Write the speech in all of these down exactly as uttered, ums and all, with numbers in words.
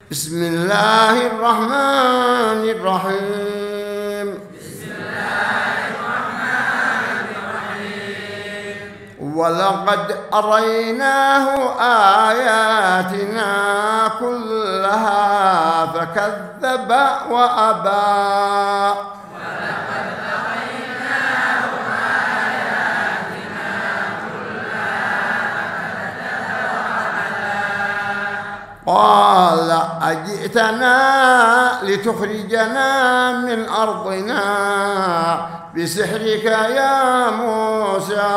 بسم الله الرحمن الرحيم. بسم الله الرحمن الرحيم. ولقد أريناه آياتنا كلها فكذب وأبى. ولقد أريناه آياتنا كلها فكذب وأبى. قال أجئتنا لتخرجنا من أرضنا بسحرك يا موسى.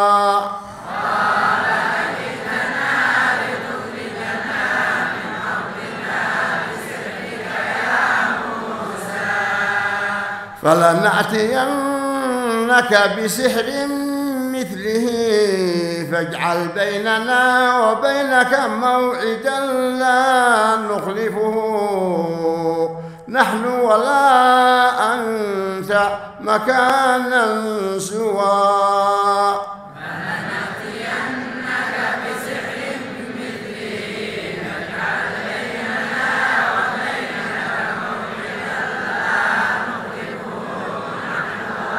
قال أجئتنا لتخرجنا من أرضنا بسحرك يا موسى. فلنأتينك بسحر مثله فاجعل بيننا وبينك موعدا لا نخلفه نحن ولا أنت مكانا سوى. فلنأتينك بسحر مثله فاجعل بيننا وبينك موعدا لا نخلفه نحن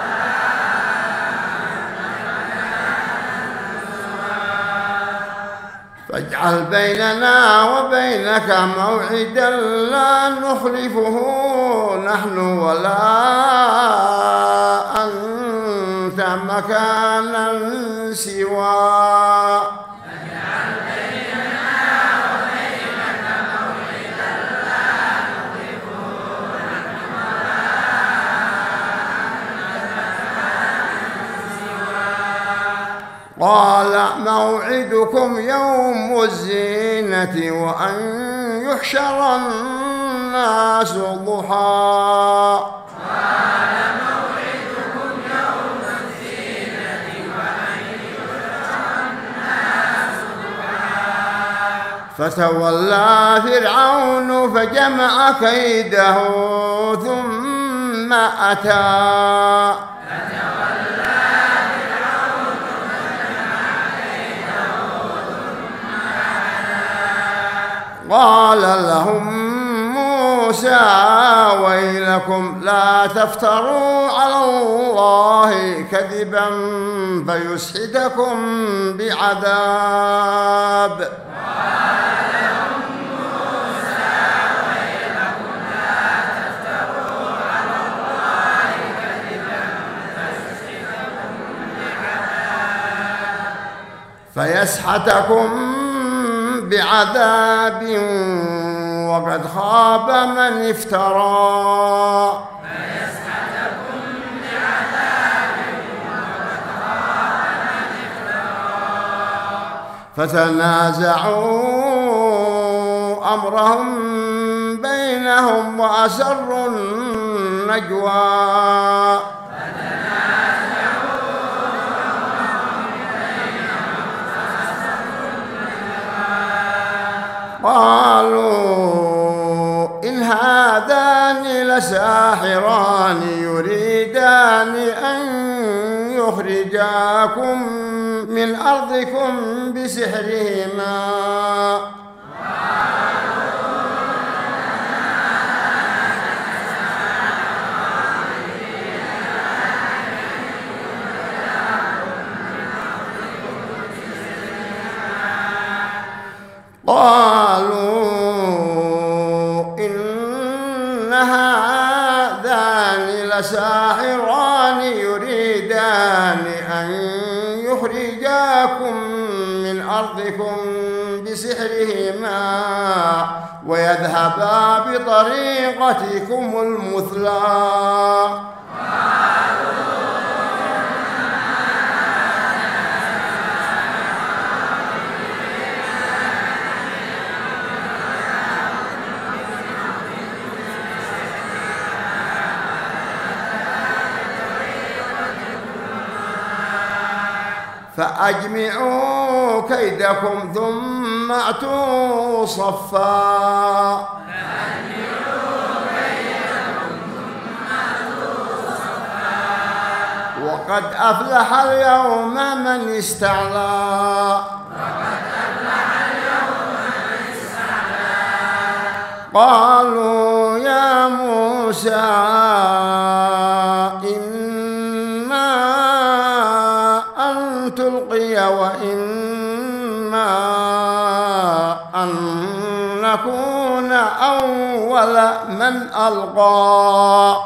فاجعل بيننا وبينك موعدا لا نخلفه نحن ولا أنت مكانا سوى. فاجعل بيننا وبينك موعدا لا نخلفه نحن ولا قال موعدكم يوم الزينة وأن يحشر الناس ضحى. قال موعدكم يوم الزينة وأن يحشر الناس ضحى. فتولى فرعون فجمع كيده ثم أتى. قال لهم موسى ويلكم لا تفتروا على الله كذبا فيسحتكم بعذاب. قال لهم موسى ويلكم لا تفتروا على الله كذبا فيسحتكم بعذاب. فيسحتكم بعذاب وقد خاب من افترى. فيسحتكم بعذاب وقد خاب من افترى. فتنازعوا أمرهم بينهم وأسروا النجوى. قالوا إن هذان لساحران يريدان أن يخرجاكم من أرضكم بسحرهما. قالوا إن هذان لساحران يريدان أن يخرجاكم من أرضكم بسحرهما ويذهبا بطريقتكم المثلى. فأجمعوا كيدكم ثم أتوا صفا. وقد أفلح اليوم من استعلى. قالوا يا موسى إما أن تلقي وإما أن نكون أول من ألقى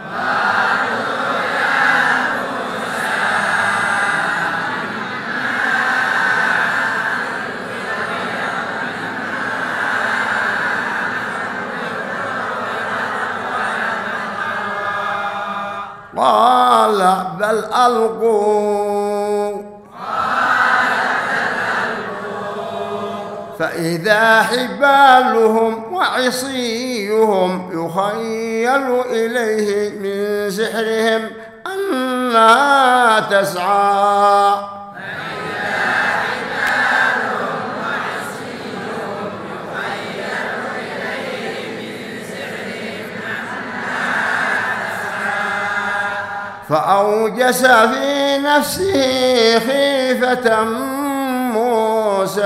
قال بل ألقوا فإذا حبالهم وعصيهم يخيل إليه من سحرهم أنها تسعى فأوجس في نفسه خيفة موسى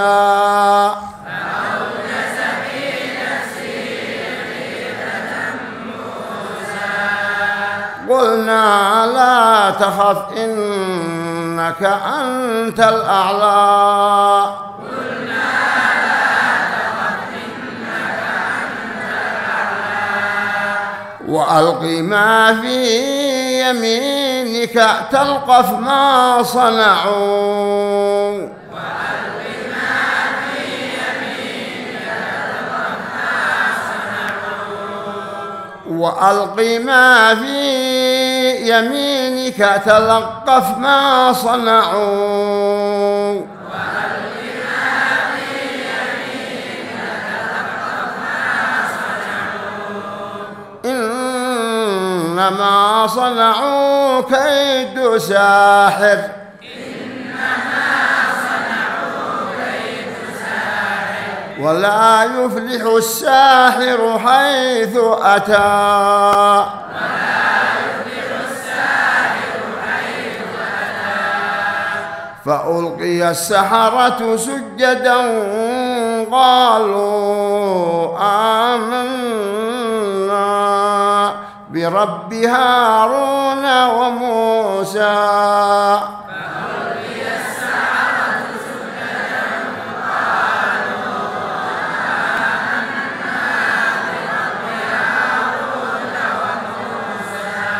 فأوجس في نفسه خيفة موسى قلنا لا تخف إنك أنت الأعلى قلنا لا تخف إنك أنت الأعلى وألق ما في يمينك تلقف ما صنعوا وألق ما في يمينك تلقف ما صنعوا وألق ما في يمينك تلقف ما صنعوا إنما صنعوا كيد ساحر إنما صنعوا كيد ساحر ولا يفلح الساحر حيث أتى ولا يفلح الساحر حيث أتى فألقي السحرة سجدا قالوا آمنا برب هارون وموسى فألقي السحرة سجدا قالوا آمنا برب هارون وموسى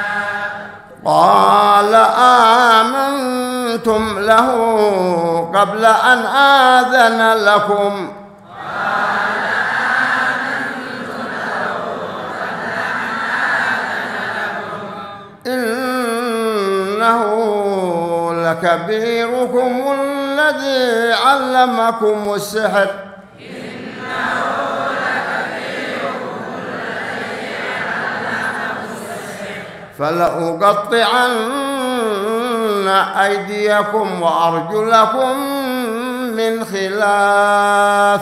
قال آمنتم له قبل أن آذن لكم إنه لكبيركم الذي علمكم السحر إنه لكبيركم الذي علمكم السحر فلأقطعن أيديكم وأرجلكم من خلاف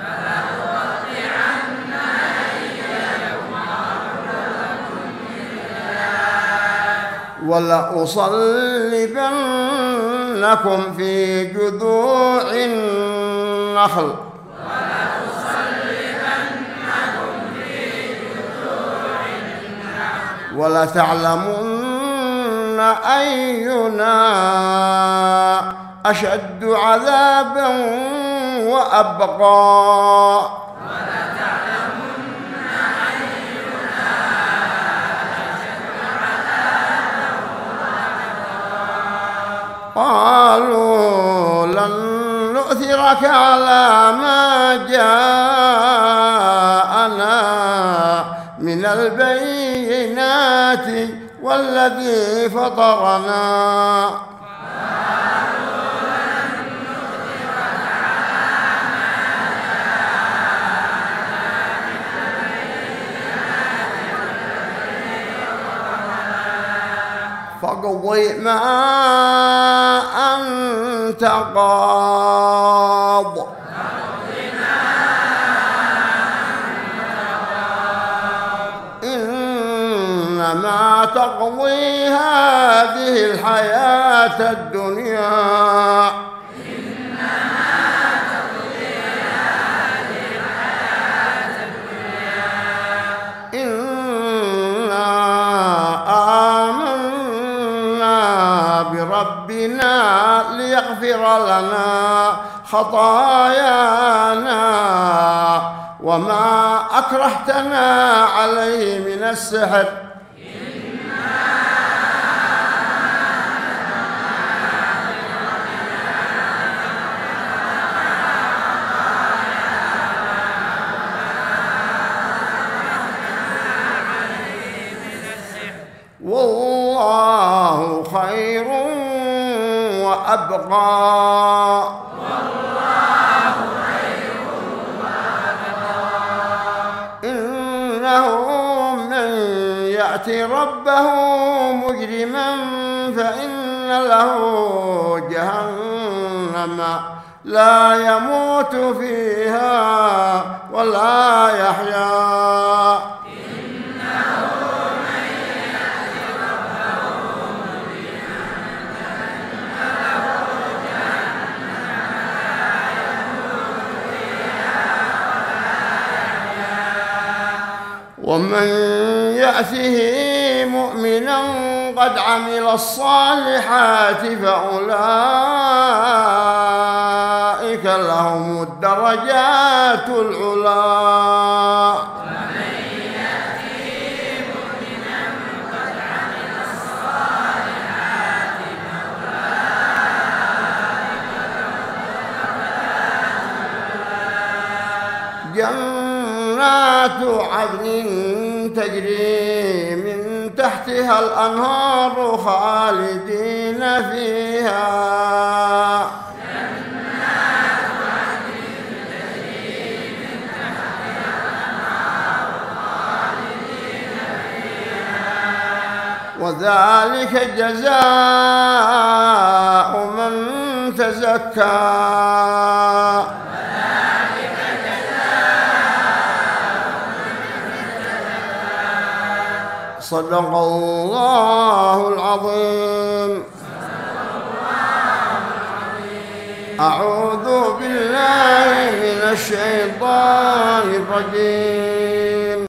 ولأصلبنكم في جذوع النخل ولتعلمن أينا أشد عذابا وأبقى قالوا لن نؤثرك على ما جاءنا من البينات والذي فطرنا فاقضي ما أنت قاض إنما تقضي هذه الحياة الدنيا خطايانا وما أكرهتنا عليه من السحر والله خير وأبقى والله خير وأبقى إنه من يأتي ربه مجرما فإن له جهنم لا يموت فيها ولا يحيا ومن يأته مؤمنا قد عمل الصالحات فأولئك لهم الدرجات العلى ومن يأته مؤمنا قد عمل الصالحات فأولئك جنات عدن تجري من تحتها الأنهار خالدين فيها جنات عدن تجري من تحتها الأنهار خالدين فيها وذلك جزاء من تزكى صدق الله العظيم. أعوذ بالله من الشيطان الرجيم.